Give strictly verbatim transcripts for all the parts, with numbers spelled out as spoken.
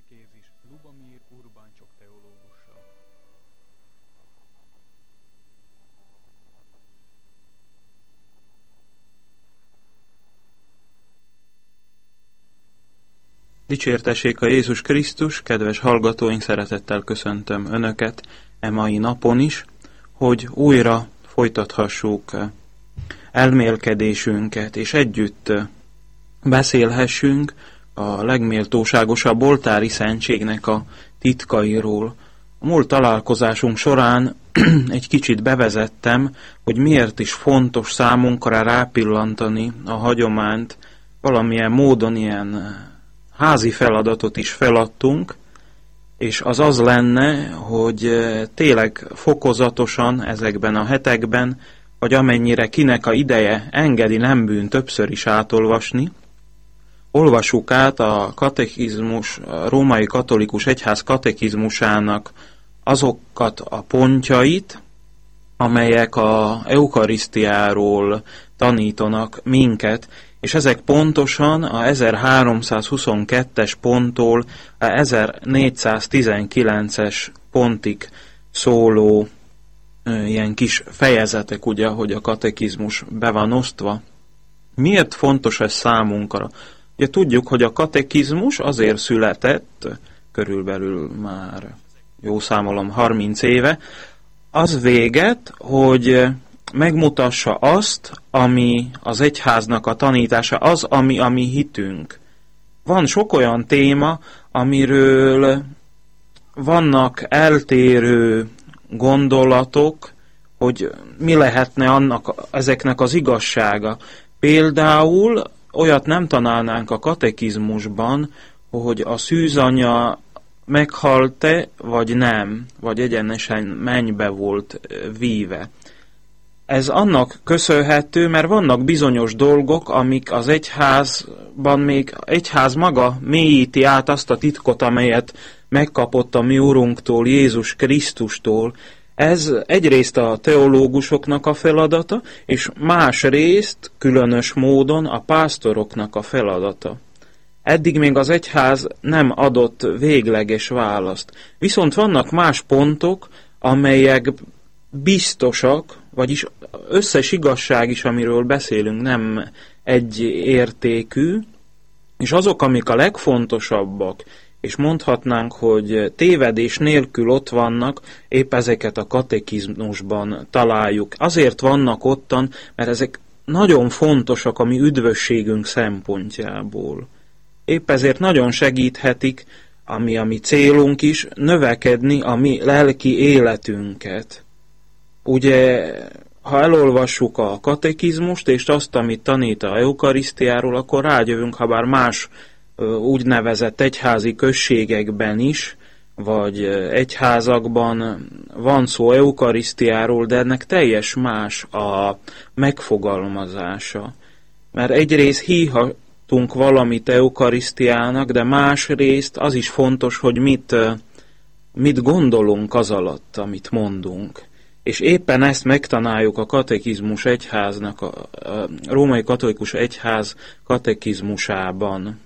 Katekézis Lubomir Urbáncsok teológussal. Dicsértessék a Jézus Krisztus, kedves hallgatóink, szeretettel köszöntöm Önöket e mai napon is, hogy újra folytathassuk elmélkedésünket, és együtt beszélhessünk a legméltóságosabb oltári szentségnek a titkairól. A múlt találkozásunk során egy kicsit bevezettem, hogy miért is fontos számunkra rápillantani a hagyományt, valamilyen módon ilyen házi feladatot is feladtunk, és az az lenne, hogy tényleg fokozatosan ezekben a hetekben, vagy amennyire kinek a ideje engedi, nem bűn többször is átolvasni, olvassuk át a katekizmus, a római katolikus egyház katekizmusának azokat a pontjait, amelyek a eukarisztiáról tanítanak minket, és ezek pontosan a ezerháromszázhuszonkettes ponttól a ezernégyszáztizenkilences pontig szóló ilyen kis fejezetek, ugye, hogy a katekizmus be van osztva. Miért fontos ez számunkra? Ugye tudjuk, hogy a katekizmus azért született, körülbelül már jó számolom harminc éve, az véget, hogy megmutassa azt, ami az egyháznak a tanítása, az, ami a mi hitünk. Van sok olyan téma, amiről vannak eltérő gondolatok, hogy mi lehetne annak, ezeknek az igazsága. Például olyat nem tanálnánk a katekizmusban, hogy a szűzanya meghalt-e, vagy nem, vagy egyenesen mennybe volt víve. Ez annak köszönhető, mert vannak bizonyos dolgok, amik az egyházban még egyház maga mélyíti át azt a titkot, amelyet megkapott a mi Urunktól, Jézus Krisztustól. Ez egyrészt a teológusoknak a feladata, és másrészt különös módon a pásztoroknak a feladata. Eddig még az egyház nem adott végleges választ. Viszont vannak más pontok, amelyek biztosak, vagyis összes igazság is, amiről beszélünk, nem egy értékű, és azok, amik a legfontosabbak, és mondhatnánk, hogy tévedés nélkül ott vannak, épp ezeket a katekizmusban találjuk. Azért vannak ottan, mert ezek nagyon fontosak a mi üdvösségünk szempontjából. Épp ezért nagyon segíthetik, ami a mi célunk is, növekedni a mi lelki életünket. Ugye, ha elolvassuk a katekizmust, és azt, amit tanít a eukarisztiáról, akkor rájövünk, ha bár más úgynevezett egyházi községekben is, vagy egyházakban van szó eukarisztiáról, de ennek teljes más a megfogalmazása. Mert egyrészt hívhatunk valamit eukarisztiának, de másrészt az is fontos, hogy mit, mit gondolunk az alatt, amit mondunk. És éppen ezt megtanáljuk a katekizmus egyháznak, a, a római katolikus egyház katekizmusában.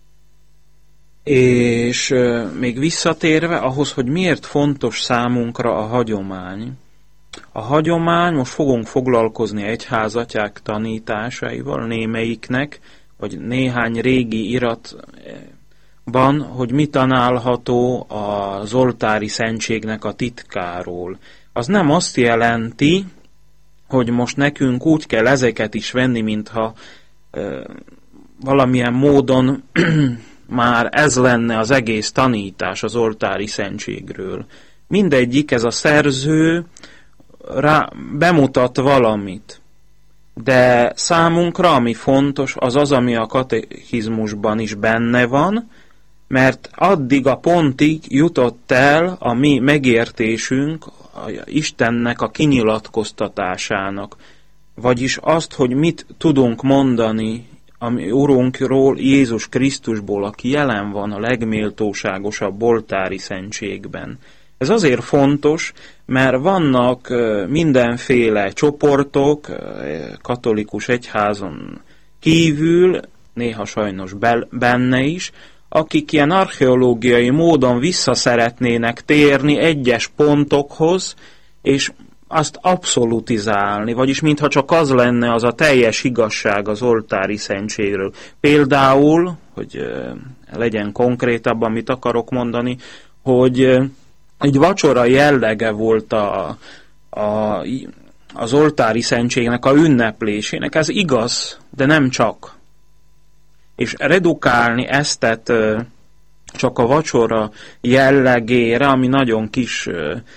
És euh, még visszatérve ahhoz, hogy miért fontos számunkra a hagyomány. A hagyomány, most fogunk foglalkozni egyházatyák tanításaival, némelyiknek, vagy néhány régi iratban, hogy mi tanálható az oltári szentségnek a titkáról. Az nem azt jelenti, hogy most nekünk úgy kell ezeket is venni, mintha euh, valamilyen módon már ez lenne az egész tanítás az oltári szentségről. Mindegyik, ez a szerző rá, bemutat valamit. De számunkra, ami fontos, az az, ami a katekizmusban is benne van, mert addig a pontig jutott el a mi megértésünk a Istennek a kinyilatkoztatásának. Vagyis azt, hogy mit tudunk mondani a mi Urunkról, Jézus Krisztusból, aki jelen van a legméltóságosabb oltári szentségben. Ez azért fontos, mert vannak mindenféle csoportok, katolikus egyházon kívül, néha sajnos benne is, akik ilyen archeológiai módon vissza szeretnének térni egyes pontokhoz, és azt abszolutizálni, vagyis mintha csak az lenne az a teljes igazság az oltári szentségről. Például, hogy legyen konkrétabb, amit akarok mondani, hogy egy vacsora jellege volt a, a, az oltári szentségnek a ünneplésének. Ez igaz, de nem csak. És redukálni eztet csak a vacsora jellegére, ami nagyon kis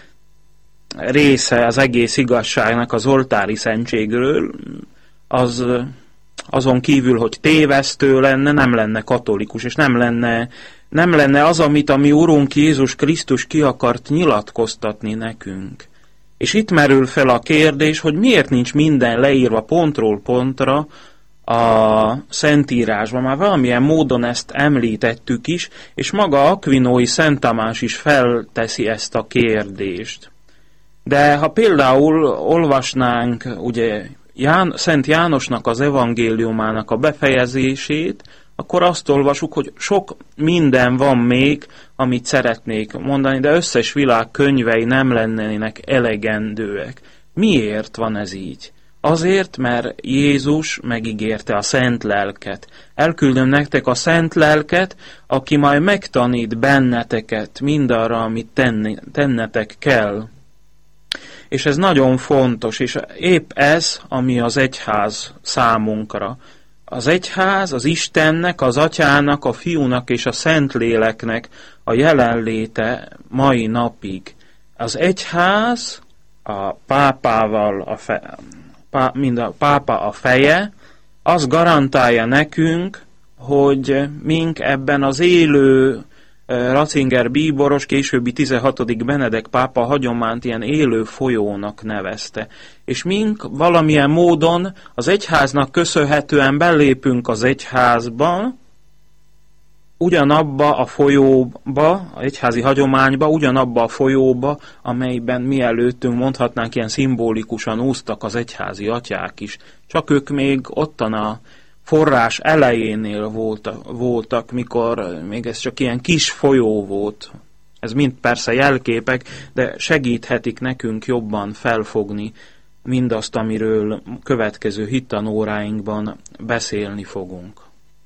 része az egész igazságnak az oltári szentségről, az azon kívül, hogy tévesztő lenne, nem lenne katolikus, és nem lenne, nem lenne az, amit a mi Urunk Jézus Krisztus ki akart nyilatkoztatni nekünk. És itt merül fel a kérdés, hogy miért nincs minden leírva pontról pontra a Szentírásban. Már valamilyen módon ezt említettük is, és maga Akvinói Szent Tamás is felteszi ezt a kérdést. De ha például olvasnánk ugye Ján, Szent Jánosnak az evangéliumának a befejezését, akkor azt olvasjuk, hogy sok minden van még, amit szeretnék mondani, de összes világ könyvei nem lennének elegendőek. Miért van ez így? Azért, mert Jézus megígérte a Szent Lelket. Elküldöm nektek a Szent Lelket, aki majd megtanít benneteket mindarra, amit tenni, tennetek kell. És ez nagyon fontos, és épp ez, ami az egyház számunkra. Az egyház az Istennek, az Atyának, a Fiúnak és a Szentléleknek a jelenléte mai napig. Az egyház a pápával, a fe, pá, mind a pápa a feje, az garantálja nekünk, hogy mink ebben az élő Ratzinger bíboros, későbbi tizenhatodik Benedek pápa hagyományt ilyen élő folyónak nevezte. És mink valamilyen módon az egyháznak köszönhetően belépünk az egyházba, ugyanabba a folyóba, a egyházi hagyományba, ugyanabba a folyóba, amelyben mielőttünk mondhatnánk ilyen szimbolikusan úsztak az egyházi atyák is. Csak ők még ottan a forrás elejénél voltak, voltak, mikor még ez csak ilyen kis folyó volt. Ez mind persze jelképek, de segíthetik nekünk jobban felfogni mindazt, amiről következő hittanóráinkban beszélni fogunk.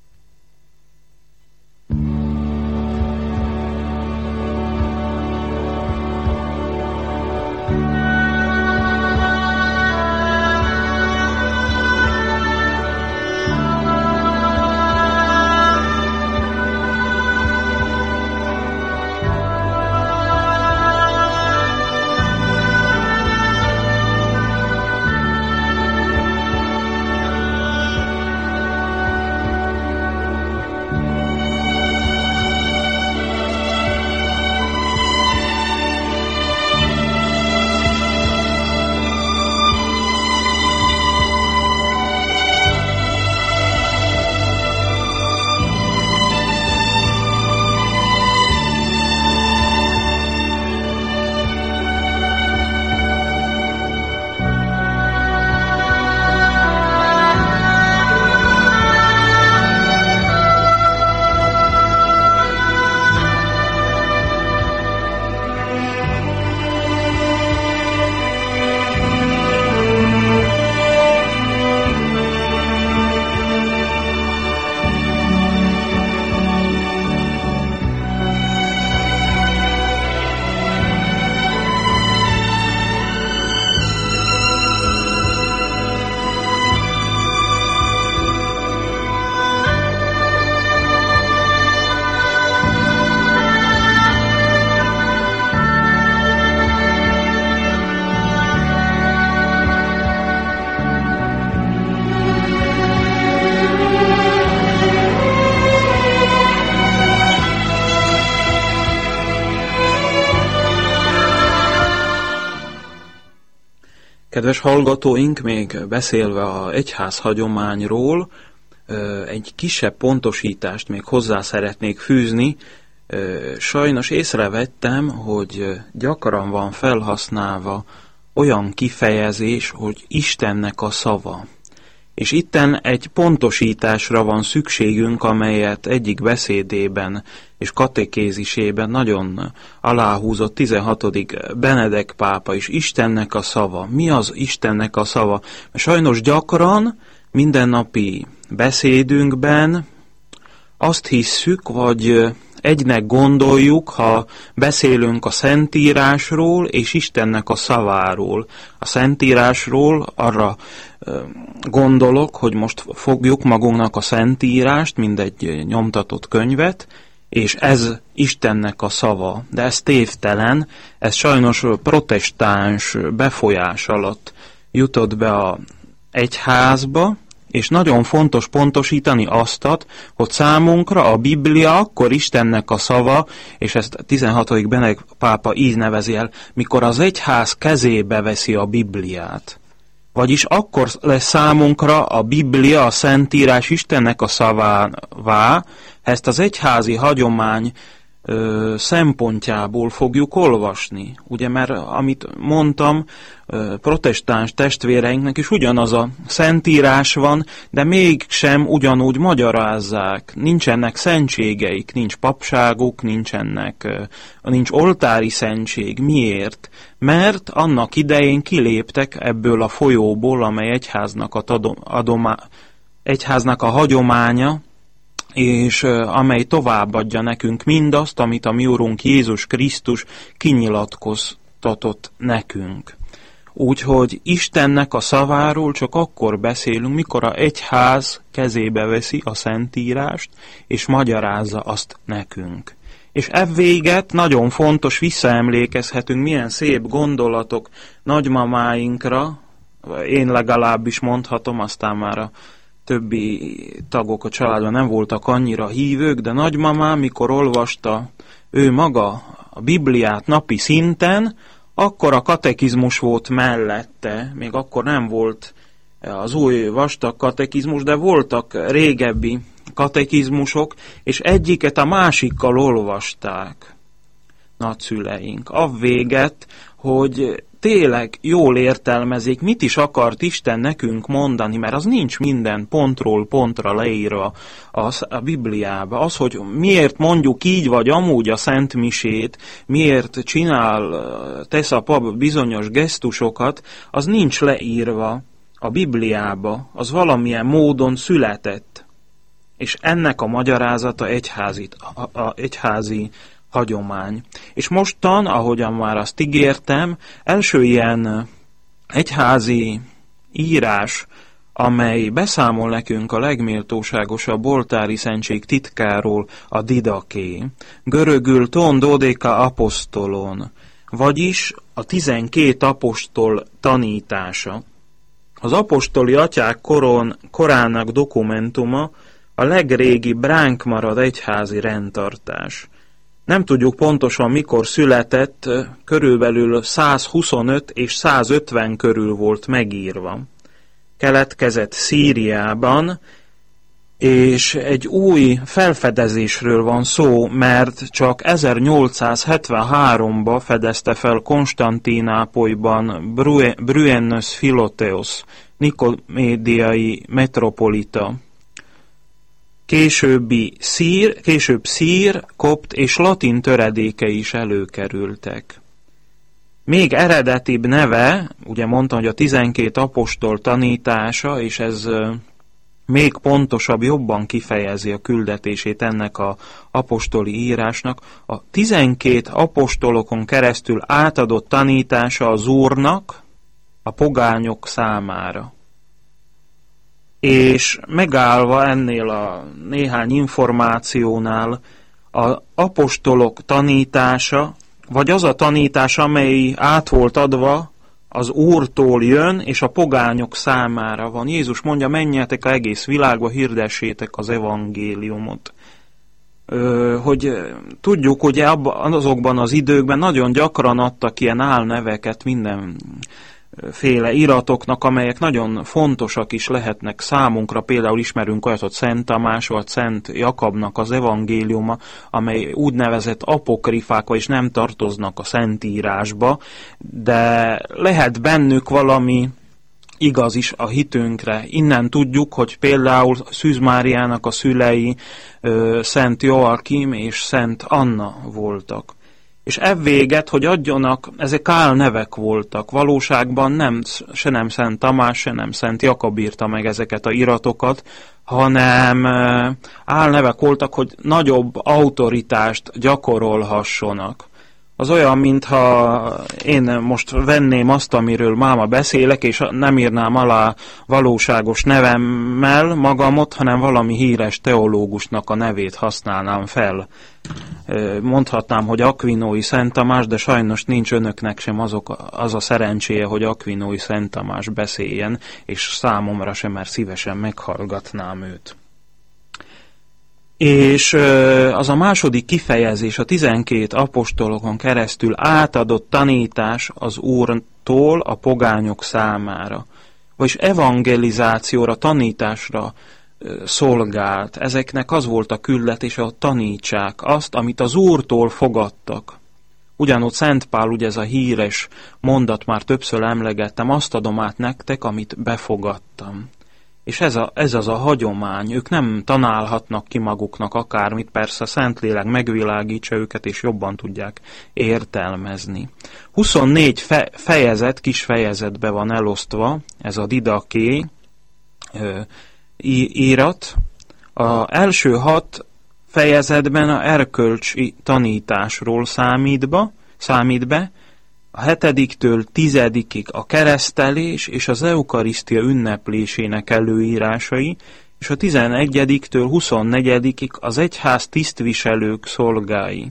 Kedves hallgatóink, még beszélve az egyház hagyományról, egy kisebb pontosítást még hozzá szeretnék fűzni. Sajnos észrevettem, hogy gyakran van felhasználva olyan kifejezés, hogy Istennek a szava. És itten egy pontosításra van szükségünk, amelyet egyik beszédében és katekézisében nagyon aláhúzott tizenhatodik Benedek pápa is. Istennek a szava. Mi az Istennek a szava? Mert sajnos gyakran mindennapi beszédünkben azt hisszük, vagy egynek gondoljuk, ha beszélünk a Szentírásról és Istennek a szaváról. A Szentírásról arra gondolok, hogy most fogjuk magunknak a Szentírást, mint egy nyomtatott könyvet, és ez Istennek a szava. De ez tévtelen, ez sajnos protestáns befolyás alatt jutott be az egyházba, és nagyon fontos pontosítani aztat, hogy számunkra a Biblia akkor Istennek a szava, és ezt tizenhatodik Benedek pápa így nevezi el, mikor az egyház kezébe veszi a Bibliát. Vagyis akkor lesz számunkra a Biblia, a Szentírás Istennek a szavává, ezt az egyházi hagyomány ö, szempontjából fogjuk olvasni. Ugye, mert amit mondtam, ö, protestáns testvéreinknek is ugyanaz a Szentírás van, de mégsem ugyanúgy magyarázzák. Nincsenek szentségeik, nincs papságuk, nincsenek, ö, nincs oltári szentség. Miért? Mert annak idején kiléptek ebből a folyóból, amely egyháznak a, tadom, adoma, egyháznak a hagyománya, és amely továbbadja nekünk mindazt, amit a mi Urunk Jézus Krisztus kinyilatkoztatott nekünk. Úgyhogy Istennek a szaváról csak akkor beszélünk, mikor az egyház kezébe veszi a Szentírást, és magyarázza azt nekünk. És evvéget nagyon fontos, visszaemlékezhetünk, milyen szép gondolatok nagymamáinkra, én legalábbis mondhatom, aztán már a többi tagok a családban nem voltak annyira hívők, de nagymamám, mikor olvasta ő maga a Bibliát napi szinten, akkor a katekizmus volt mellette, még akkor nem volt az új vastag katekizmus, de voltak régebbi katekizmusok, és egyiket a másikkal olvasták nagyszüleink. Avvéget, hogy tényleg jól értelmezik, mit is akart Isten nekünk mondani, mert az nincs minden pontról pontra leírva a Bibliába. Az, hogy miért mondjuk így vagy amúgy a szentmisét, miért csinál, tesz a pap bizonyos gesztusokat, az nincs leírva a Bibliába, az valamilyen módon született. És ennek a magyarázata egyházi, a, a, egyházi hagyomány. És mostan, ahogyan már azt ígértem, első ilyen egyházi írás, amely beszámol nekünk a legméltóságosabb oltári szentség titkáról, a Didaké, görögül ton dodeka apostolon, vagyis a tizenkét apostol tanítása. Az apostoli atyák koron, korának dokumentuma a legrégibb ránk marad egyházi rendtartás. Nem tudjuk pontosan, mikor született, körülbelül százhuszonöt és százötven körül volt megírva. Keletkezett Szíriában, és egy új felfedezésről van szó, mert csak ezernyolcszázhetvenháromban fedezte fel Konstantinápolyban Bryennos Philotheos, nikomédiai metropolita. Későbbi szír, később szír, kopt és latin töredéke is előkerültek. Még eredetibb neve, ugye mondtam, hogy a tizenkét apostol tanítása, és ez még pontosabb, jobban kifejezi a küldetését ennek a apostoli írásnak. A tizenkét apostolokon keresztül átadott tanítása az Úrnak a pogányok számára. És megállva ennél a néhány információnál, az apostolok tanítása, vagy az a tanítás, amely át volt adva, az Úrtól jön, és a pogányok számára van. Jézus mondja, menjetek az egész világba, hirdessétek az evangéliumot. Ö, hogy tudjuk, hogy abban, azokban az időkben nagyon gyakran adtak ilyen álneveket minden féle iratoknak, amelyek nagyon fontosak is lehetnek számunkra. Például ismerünk olyat, hogy Szent Tamás vagy Szent Jakabnak az evangéliuma, amely úgynevezett apokrifák, vagyis nem tartoznak a Szentírásba, de lehet bennük valami igaz is a hitünkre. Innen tudjuk, hogy például Szűz Máriának a szülei Szent Joachim és Szent Anna voltak. És evvéget, hogy adjanak, ezek álnevek voltak. Valóságban nem, se nem Szent Tamás, se nem Szent Jakab írta meg ezeket a iratokat, hanem álnevek voltak, hogy nagyobb autoritást gyakorolhassonak. Az olyan, mintha én most venném azt, amiről máma beszélek, és nem írnám alá valóságos nevemmel magamot, hanem valami híres teológusnak a nevét használnám fel. Mondhatnám, hogy Akvinói Szent Tamás, de sajnos nincs önöknek sem azok, az a szerencséje, hogy Akvinói Szent Tamás beszéljen, és számomra sem, mert szívesen meghallgatnám őt. És az a második kifejezés, a tizenkét apostolokon keresztül átadott tanítás az Úrtól a pogányok számára, vagyis evangelizációra, tanításra szolgált. Ezeknek az volt a küldetése, hogy tanítsák azt, amit az Úrtól fogadtak. Ugyanúgy Szent Pál, ugye ez a híres mondat, már többször emlegettem, azt adom át nektek, amit befogadtam. És ez, a, ez az a hagyomány, ők nem tanálhatnak ki maguknak akármit, persze a Szentlélek megvilágítsa őket, és jobban tudják értelmezni. huszonnégy fe, fejezet, kis fejezetbe van elosztva, ez a Didaké ö, írat. Az első hat fejezetben a erkölcsi tanításról számít, be, számít be, a hetediktől tizedikig a keresztelés és az eukarisztia ünneplésének előírásai, és a tizenegyediktől huszonnegyedikig az egyház tisztviselők szolgái.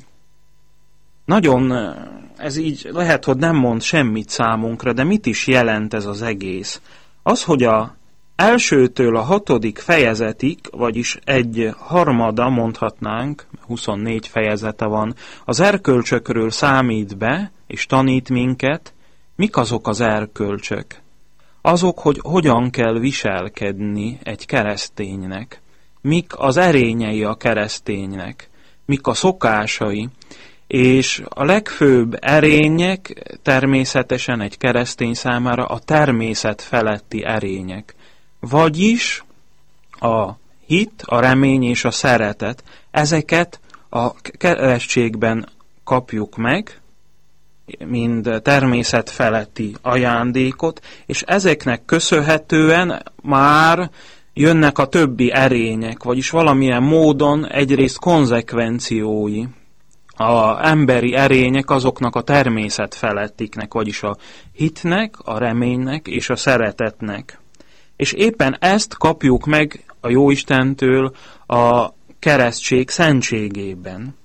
Nagyon, ez így lehet, hogy nem mond semmit számunkra, de mit is jelent ez az egész? Az, hogy a elsőtől a hatodik fejezetig, vagyis egy harmada mondhatnánk, huszonnégy fejezete van, az erkölcsökről számít be, és tanít minket. Mik azok az erkölcsök? Azok, hogy hogyan kell viselkedni egy kereszténynek. Mik az erényei a kereszténynek. Mik a szokásai. És a legfőbb erények természetesen egy keresztény számára a természet feletti erények. Vagyis a hit, a remény és a szeretet. Ezeket a keresztségben kapjuk meg, mind természet feletti ajándékot, és ezeknek köszönhetően már jönnek a többi erények, vagyis valamilyen módon egyrészt konzekvenciói. Az emberi erények azoknak a természet felettiknek, vagyis a hitnek, a reménynek és a szeretetnek. És éppen ezt kapjuk meg a Jóistentől a keresztség szentségében.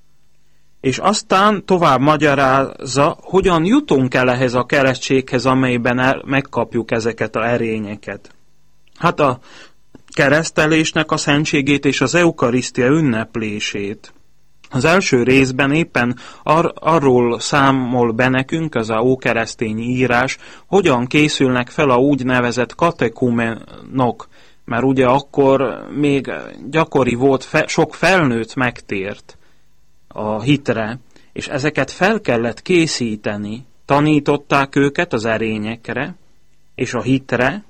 És aztán tovább magyarázza, hogyan jutunk el ehhez a keresztséghez, amelyben el, megkapjuk ezeket az erényeket. Hát a keresztelésnek a szentségét és az eukarisztia ünneplését. Az első részben éppen ar- arról számol be nekünk az a ókeresztény írás, hogyan készülnek fel a úgynevezett katekumenok, mert ugye akkor még gyakori volt, fe- sok felnőtt megtért a hitre, és ezeket fel kellett készíteni, tanították őket az erényekre, és a hitre,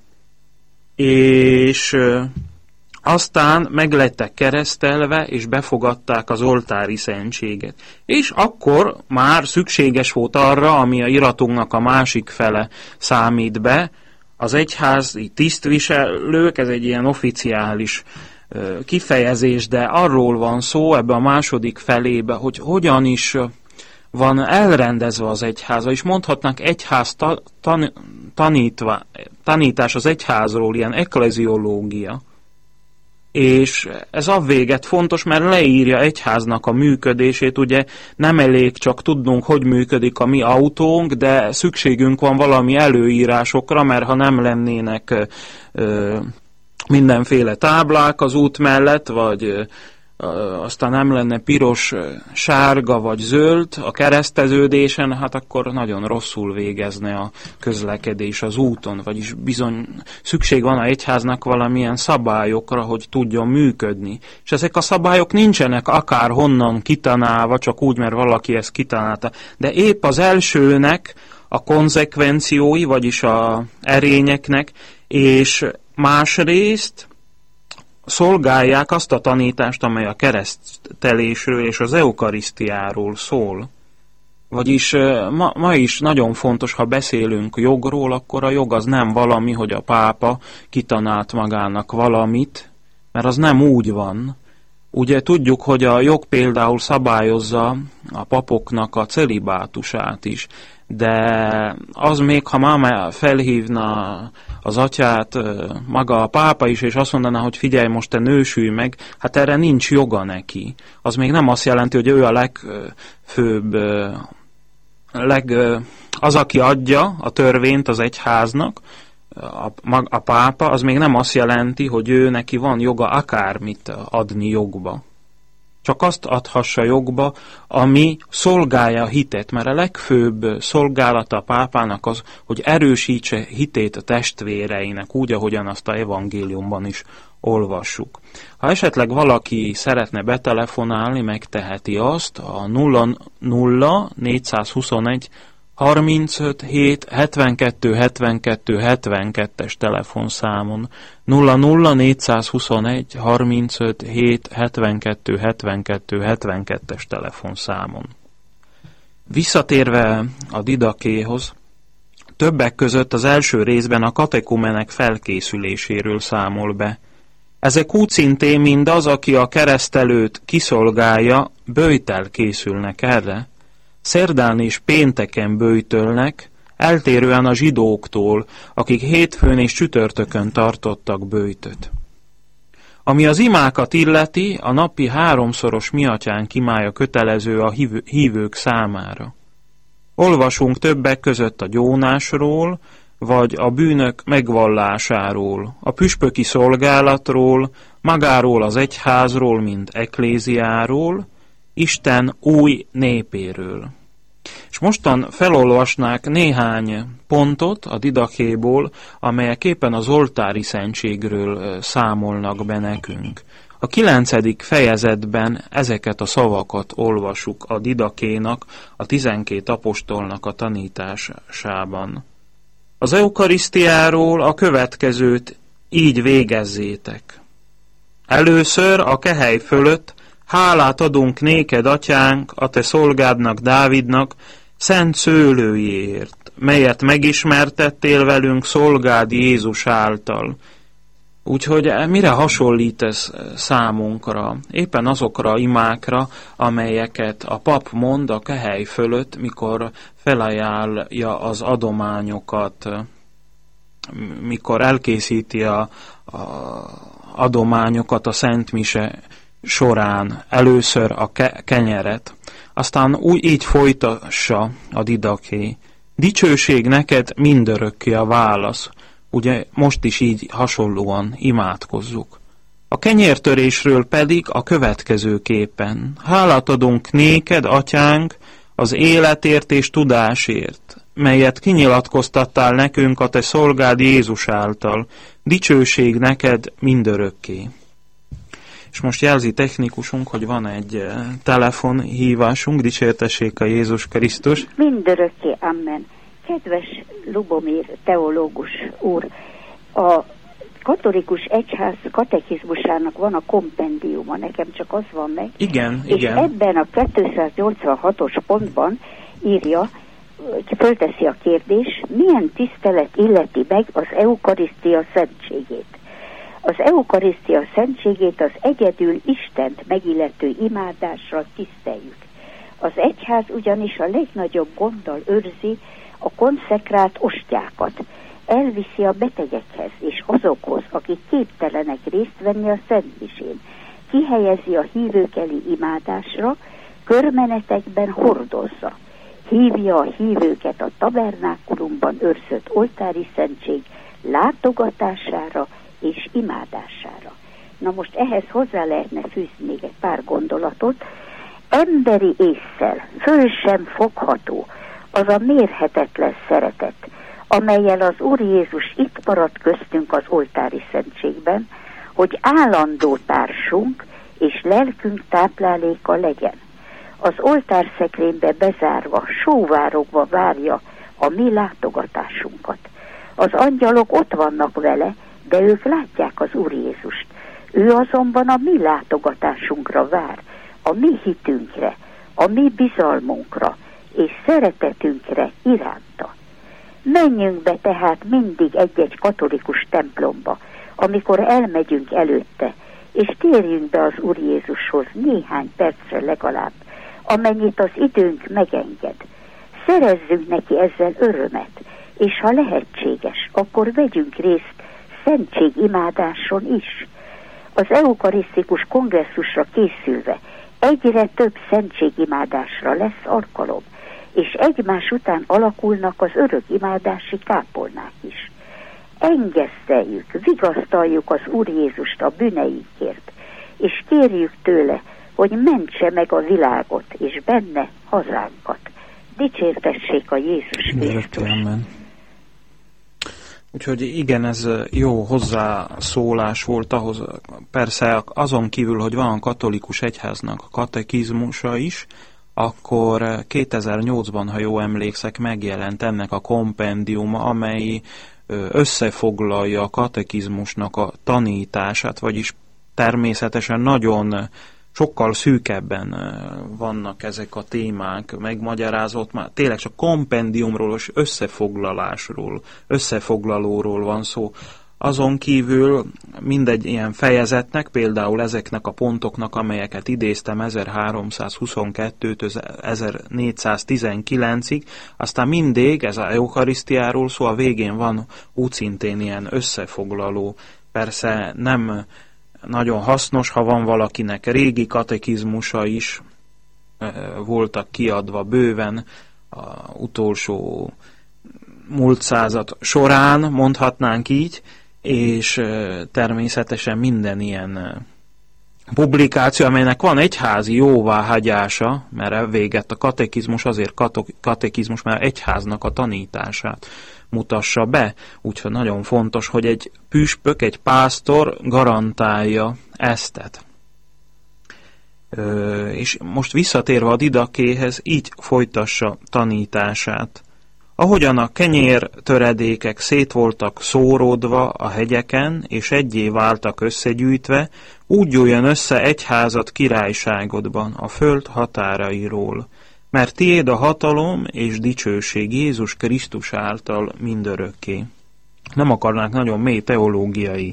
és aztán meglettek keresztelve, és befogadták az oltári szentséget. És akkor már szükséges volt arra, ami a iratunknak a másik fele számít be, az egyházi tisztviselők, ez egy ilyen oficiális kifejezés, de arról van szó ebbe a második felébe, hogy hogyan is van elrendezve az egyház, és mondhatnánk egyház ta, tan, tanítva, tanítás az egyházról, ilyen ekleziológia. És ez avvéget fontos, mert leírja egyháznak a működését, ugye nem elég csak tudnunk, hogy működik a mi autónk, de szükségünk van valami előírásokra, mert ha nem lennének ö, mindenféle táblák az út mellett, vagy ö, aztán nem lenne piros, sárga vagy zöld a kereszteződésen, hát akkor nagyon rosszul végezne a közlekedés az úton, vagyis bizony szükség van a egyháznak valamilyen szabályokra, hogy tudjon működni. És ezek a szabályok nincsenek akár honnan kitanálva, csak úgy, mert valaki ezt kitanálta. De épp az elsőnek a konzekvenciói, vagyis a erényeknek, és másrészt szolgálják azt a tanítást, amely a keresztelésről és az eukarisztiáról szól. Vagyis ma, ma is nagyon fontos, ha beszélünk jogról, akkor a jog az nem valami, hogy a pápa kitanált magának valamit, mert az nem úgy van. Ugye tudjuk, hogy a jog például szabályozza a papoknak a celibátusát is, de az még, ha máma felhívna az atyát, maga a pápa is, és azt mondaná, hogy figyelj, most te nősülj meg, hát erre nincs joga neki. Az még nem azt jelenti, hogy ő a legfőbb, leg, az, aki adja a törvényt az egyháznak, a, a pápa, az még nem azt jelenti, hogy ő neki van joga akármit adni jogba. Csak azt adhassa jogba, ami szolgálja a hitet, mert a legfőbb szolgálata a pápának az, hogy erősítse hitét a testvéreinek, úgy, ahogyan azt a evangéliumban is olvassuk. Ha esetleg valaki szeretne betelefonálni, megteheti azt a nulla nulla négyszázhuszonegy harmincöt hét hetvenkettő hetvenkettő hetvenkettes telefonszámon, nulla nulla négyszázhuszonegy harmincöt hét hetvenkettő hetvenkettő hetvenkettes telefonszámon. Visszatérve a didakéhoz, többek között az első részben a katekumenek felkészüléséről számol be. Ezek úgy szintén, mind az, aki a keresztelőt kiszolgálja, böjtel készülnek erre. Szerdán és pénteken böjtölnek, eltérően a zsidóktól, akik hétfőn és csütörtökön tartottak böjtöt. Ami az imákat illeti, a napi háromszoros miatyánk imája kötelező a hívők számára. Olvasunk többek között a gyónásról, vagy a bűnök megvallásáról, a püspöki szolgálatról, magáról az egyházról, mint ekléziáról, Isten új népéről. És mostan felolvasnák néhány pontot a didakéból, amelyek éppen az oltári szentségről számolnak be nekünk. A kilencedik fejezetben ezeket a szavakat olvasuk a didakénak, a tizenkét apostolnak a tanításában. Az eukarisztiáról a következőt így végezzétek. Először a kehely fölött hálát adunk néked, atyánk, a te szolgádnak, Dávidnak, szent szőlőjéért, melyet megismertettél velünk szolgád Jézus által. Úgyhogy mire hasonlít ez számunkra? Éppen azokra imákra, amelyeket a pap mond a kehely fölött, mikor felajánlja az adományokat, mikor elkészíti a, a adományokat a Szent Mise során, először a ke- kenyeret, aztán úgy így folytassa a didaké. Dicsőség neked mindörökké a válasz. Ugye most is így hasonlóan imádkozzuk. A kenyértörésről pedig a következőképpen. Hálát adunk néked, atyánk, az életért és tudásért, melyet kinyilatkoztattál nekünk a te szolgád Jézus által. Dicsőség neked mindörökké. És most jelzi technikusunk, hogy van egy telefonhívásunk, dicsértessék a Jézus Krisztus. Mindörökké, amen. Kedves Lubomír teológus úr, a katolikus egyház katekizmusának van a kompendiuma, nekem csak az van meg. Igen, és igen. ebben a kétszáznyolcvanhatos pontban írja, fölteszi a kérdés, milyen tisztelet illeti meg az eukarisztia szentségét. Az eukarisztia szentségét az egyedül Istent megillető imádásra tiszteljük. Az egyház ugyanis a legnagyobb gonddal őrzi a konszekrált ostyákat, elviszi a betegekhez és azokhoz, akik képtelenek részt venni a szentmisén, kihelyezi a hívők elé imádásra, körmenetekben hordozza, hívja a hívőket a tabernákulumban őrzött oltári szentség látogatására és imádására. Na most ehhez hozzá lehetne fűzni még egy pár gondolatot. Emberi ésszel föl sem fogható az a mérhetetlen szeretet, amellyel az Úr Jézus itt maradt köztünk az oltári szentségben, hogy állandó társunk és lelkünk tápláléka legyen. Az oltárszekrénybe bezárva, sóvárogva várja a mi látogatásunkat. Az angyalok ott vannak vele, de ők látják az Úr Jézust. Ő azonban a mi látogatásunkra vár, a mi hitünkre, a mi bizalmunkra és szeretetünkre iránta. Menjünk be tehát mindig egy-egy katolikus templomba, amikor elmegyünk előtte, és térjünk be az Úr Jézushoz néhány percre legalább, amennyit az időnk megenged. Szerezzünk neki ezzel örömet, és ha lehetséges, akkor vegyünk részt szentségimádáson is. Az eukarisztikus kongresszusra készülve egyre több szentségimádásra lesz alkalom, és egymás után alakulnak az örökimádási kápolnák is. Engeszteljük, vigasztaljuk az Úr Jézust a bűneinkért, és kérjük tőle, hogy mentse meg a világot, és benne hazánkat. Dicsértessék a Jézus Krisztus. Úgyhogy igen, ez jó hozzászólás volt ahhoz, persze azon kívül, hogy van a katolikus egyháznak a katekizmusa is, akkor kétezer-nyolcban, ha jól emlékszek, megjelent ennek a kompendiuma, amely összefoglalja a katekizmusnak a tanítását, vagyis természetesen nagyon sokkal szűkebben vannak ezek a témák megmagyarázott, már tényleg csak kompendiumról és összefoglalásról, összefoglalóról van szó. Azon kívül mindegy ilyen fejezetnek, például ezeknek a pontoknak, amelyeket idéztem ezerháromszázhuszonkettőtől ezernégyszáztizenkilencig, aztán mindig ez a eukarisztiáról szó, a végén van úgyszintén ilyen összefoglaló. Persze nem nagyon hasznos, ha van valakinek régi katekizmusa is, voltak kiadva bőven az utolsó múlt század során, mondhatnánk így, és természetesen minden ilyen publikáció, amelynek van egyházi jóváhagyása, mert véget a katekizmus azért katekizmus, mert egyháznak a tanítását mutassa be. Úgyhogy nagyon fontos, hogy egy püspök, egy pásztor garantálja eztet. Ö, és most visszatérve a didakéhez, így folytassa tanítását. Ahogyan a kenyér töredékek szét voltak szóródva a hegyeken, és egyé váltak összegyűjtve, úgy jöjjön össze egyházad királyságodban, a föld határairól. Mert tiéd a hatalom és dicsőség Jézus Krisztus által mindörökké. Nem akarnánk nagyon mély teológiai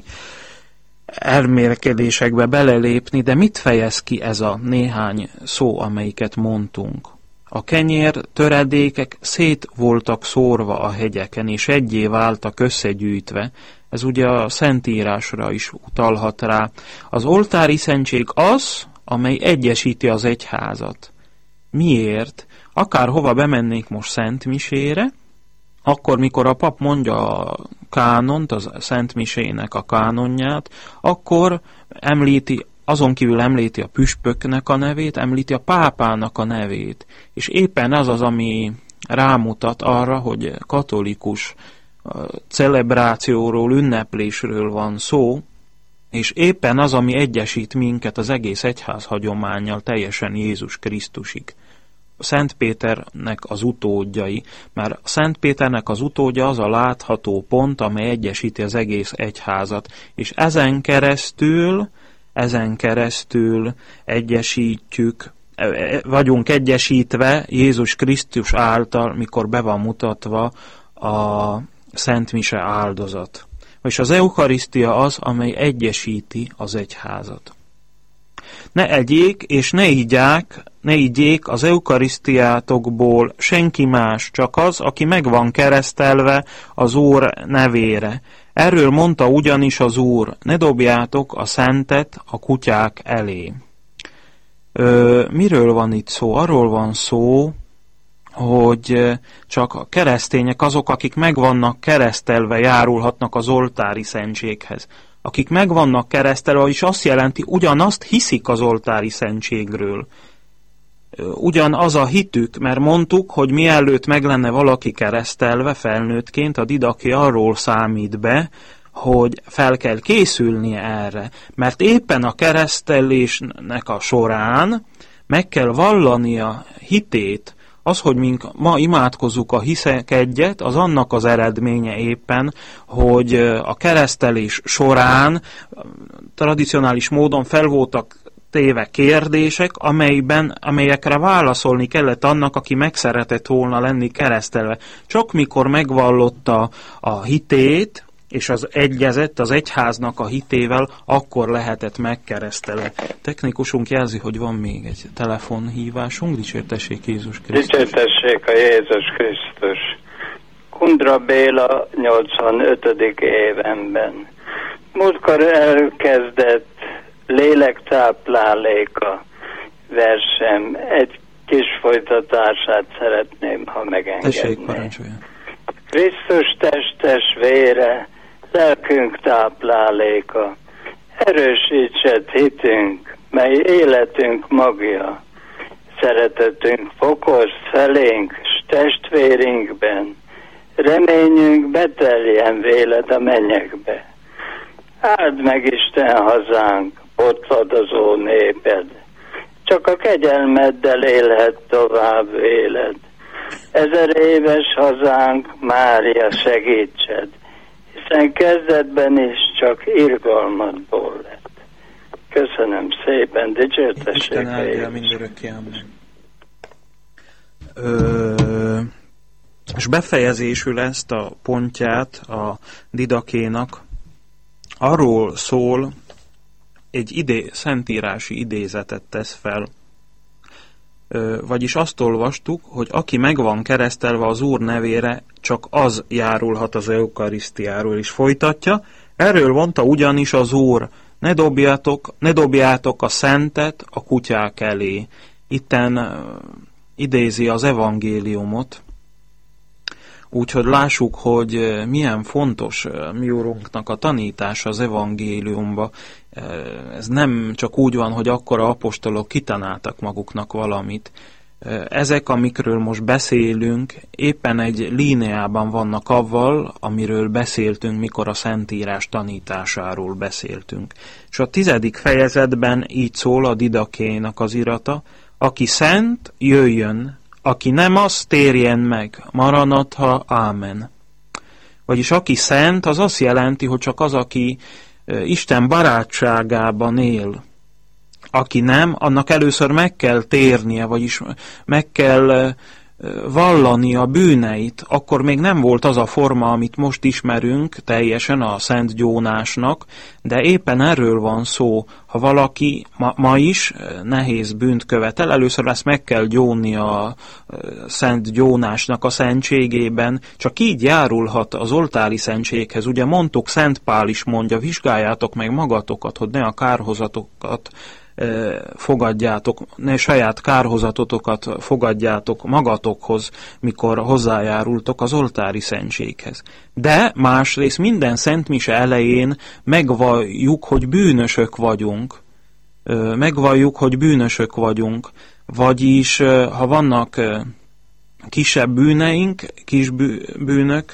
elmélkedésekbe belelépni, de mit fejez ki ez a néhány szó, amelyiket mondtunk? A kenyér töredékek szét voltak szórva a hegyeken, és egyé váltak összegyűjtve. Ez ugye a Szentírásra is utalhat rá. Az oltári szentség az, amely egyesíti az egyházat. Miért? Akárhova bemennék most szentmisére, akkor, mikor a pap mondja a kánont, az szentmisének a kánonját, akkor említi, azon kívül említi a püspöknek a nevét, említi a pápának a nevét. És éppen az az, ami rámutat arra, hogy katolikus celebrációról, ünneplésről van szó, és éppen az, ami egyesít minket az egész egyház hagyománnyal teljesen Jézus Krisztusig. Szent Péternek az utódjai, mert Szent Péternek az utódja az a látható pont, amely egyesíti az egész egyházat, és ezen keresztül, ezen keresztül egyesítjük, vagyunk egyesítve Jézus Krisztus által, mikor be van mutatva a Szent Mise áldozat. És az eukarisztia az, amely egyesíti az egyházat. Ne egyék és ne igyák, ne igyék az eukarisztiátokból senki más, csak az, aki meg van keresztelve az Úr nevére. Erről mondta ugyanis az Úr, ne dobjátok a szentet a kutyák elé. Ö, miről van itt szó? Arról van szó, hogy csak a keresztények azok, akik meg vannak keresztelve, járulhatnak az oltári szentséghez. Akik meg vannak keresztelve, és azt jelenti, ugyanazt hiszik az oltári szentségről. Ugyanaz a hitük, mert mondtuk, hogy mielőtt meg lenne valaki keresztelve felnőttként, a didaki arról számít be, hogy fel kell készülnie erre, mert éppen a keresztelésnek a során meg kell vallania hitét Az, hogy mink ma imádkozzuk a hiszek egyet, az annak az eredménye éppen, hogy a keresztelés során tradicionális módon fel voltak téve kérdések, amelyben, amelyekre válaszolni kellett annak, aki megszeretett volna lenni keresztelve. Csak mikor megvallotta a hitét, és az egyezett az egyháznak a hitével, akkor lehetett megkeresztelve. Technikusunk jelzi, hogy van még egy telefonhívásunk. Dicsértessék Jézus Krisztus. Dicsértessék a Jézus Krisztus. Kundra Béla nyolcvanötödik évemben. Múltkor elkezdett lélektápláléka versem. Egy kis folytatását szeretném, ha megengedné. Tessék, parancsoljon. Krisztus testes vére, lelkünk tápláléka, erősítsed hitünk, mely életünk magja, szeretetünk fokoz felénk, s testvérinkben, reményünk beteljen véled a mennyekbe. Áld meg Isten hazánk, botladozó néped, csak a kegyelmeddel élhet tovább éled. Ezer éves hazánk, Mária segítsed, hiszen kezdetben is csak irgalmadból lett. Köszönöm szépen, dicsértessék. Isten áldja mindörökké, amen. Ö, és befejezésül ezt a pontját a Didakénak arról szól, egy idé, szentírási idézetet tesz fel, vagyis azt olvastuk, hogy aki meg van keresztelve az Úr nevére, csak az járulhat az eukarisztiáról, is folytatja. Erről mondta ugyanis az Úr, ne dobjátok, ne dobjátok a szentet a kutyák elé. Itten uh, idézi az evangéliumot, úgyhogy lássuk, hogy milyen fontos mi Urunknak a tanítása az evangéliumba. Ez nem csak úgy van, hogy akkor a apostolok kitanáltak maguknak valamit. Ezek, amikről most beszélünk, éppen egy líneában vannak avval, amiről beszéltünk, mikor a Szentírás tanításáról beszéltünk. És a tizedik fejezetben így szól a Didakénak az irata, aki szent, jöjjön, aki nem, az térjen meg, maranatha, ámen. Vagyis aki szent, az azt jelenti, hogy csak az, aki Isten barátságában él. Aki nem, annak először meg kell térnie, vagyis meg kell vallani a bűneit. Akkor még nem volt az a forma, amit most ismerünk teljesen a szent gyónásnak, de éppen erről van szó. Ha valaki ma, ma is nehéz bűnt követel, először ezt meg kell gyónni a szent gyónásnak a szentségében, csak így járulhat az oltári szentséghez. Ugye mondtuk, Szent Pál is mondja, vizsgáljátok meg magatokat, hogy ne a kárhozatokat fogadjátok, ne saját kárhozatotokat fogadjátok magatokhoz, mikor hozzájárultok az oltári szentséghez. De másrészt minden szentmise elején megvalljuk, hogy bűnösök vagyunk. Megvalljuk, hogy bűnösök vagyunk. Vagyis, ha vannak kisebb bűneink, kis bűnök,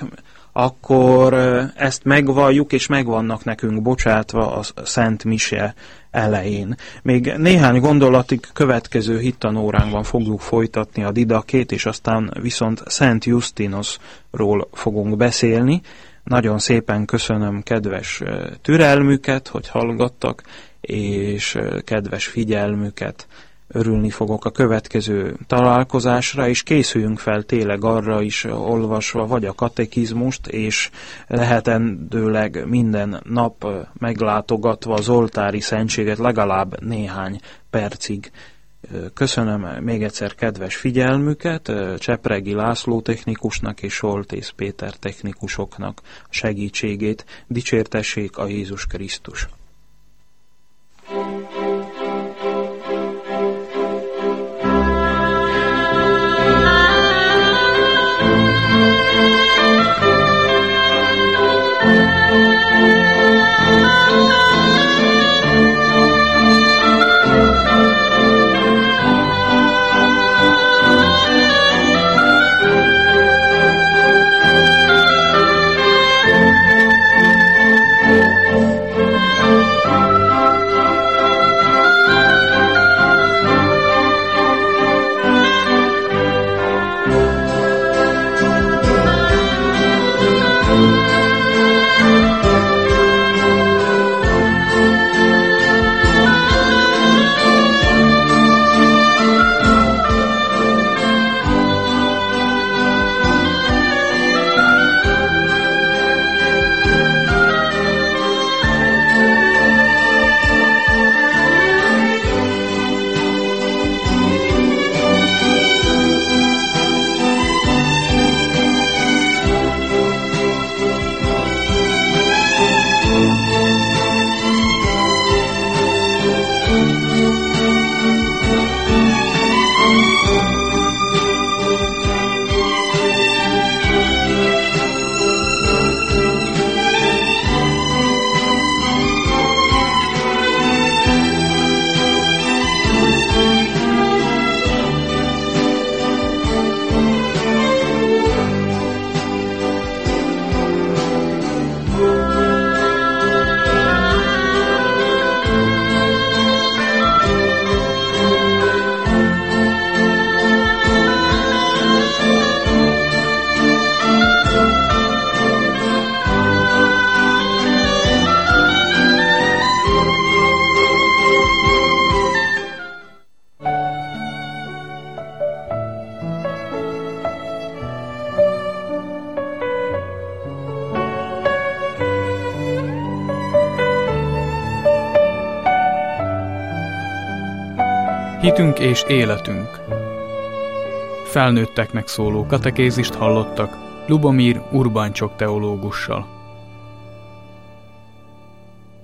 akkor ezt megvalljuk, és megvannak nekünk bocsátva a Szent Mise elején. Még néhány gondolatig következő hittanóránkban fogjuk folytatni a Didakét, és aztán viszont Szent Justinosról fogunk beszélni. Nagyon szépen köszönöm kedves türelmüket, hogy hallgattak, és kedves figyelmüket. Örülni fogok a következő találkozásra, és készüljünk fel tényleg arra is, olvasva vagy a katekizmust, és lehetendőleg minden nap meglátogatva az oltári szentséget legalább néhány percig. Köszönöm még egyszer kedves figyelmüket, Csepregi László technikusnak és Soltész Péter technikusoknak segítségét. Dicsértessék a Jézus Krisztus! Hitünk és életünk. Felnőtteknek szóló katekézist hallottak Lubomír Urbáncsok teológussal.